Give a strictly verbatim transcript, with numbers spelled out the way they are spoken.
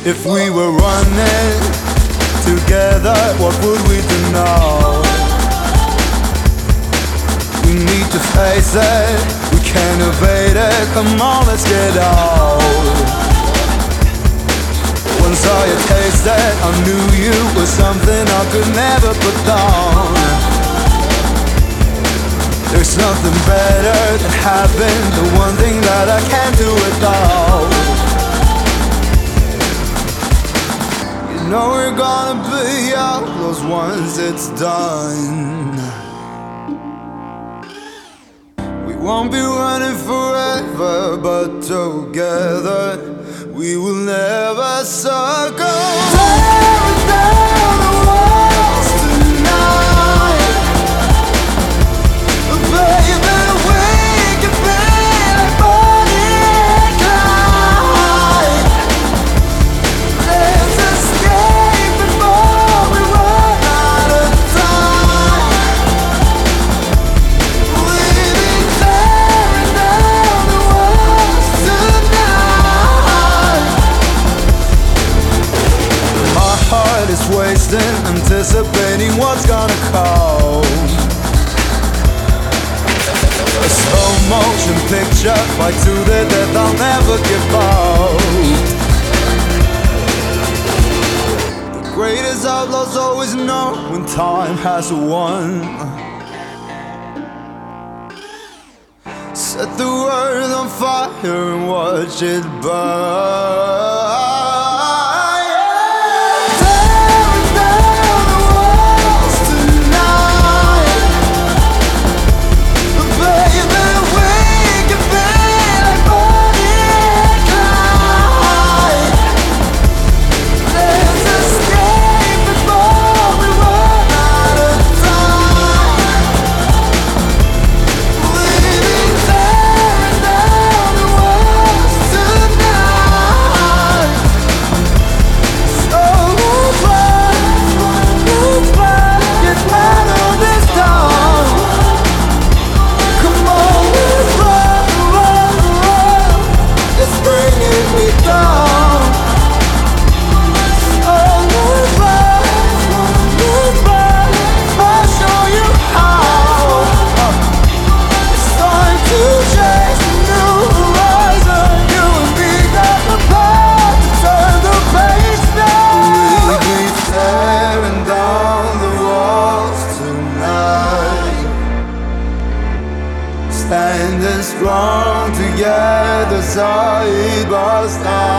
If we were running together, what would we do now? We need to face it, we can't evade it. Come on, let's get out. Once I had tasted, I knew you were something I could never put down. There's nothing better than having the one thing that I can't do without. You know we're gonna be outlaws once it's done. We won't be running forever, but together we will never succumb. Tearing down the walls tonight, baby, we can be like Bonnie and Clyde. Let's escape before we run out of time. We'll be tearing down the walls tonight. My heart is wasting, anticipating what's gonna come. A slow motion picture, fight to the death, I'll never give up. The greatest outlaws always know when time has won. Set the world on fire and watch it burn. Tearing down the walls tonight, baby, we can be like Bonnie and Clyde. Let's escape before we run out of time. We'll be tearing down the walls tonight. So move on, move on, get out of this town. Come on, move on, run, run, it's bringing me down. So move on, move on, I'll show you how. It's time to chase a new horizon. You and me got the power to turn the page now. We'll be tearing down the walls tonight, standing strong together side by side.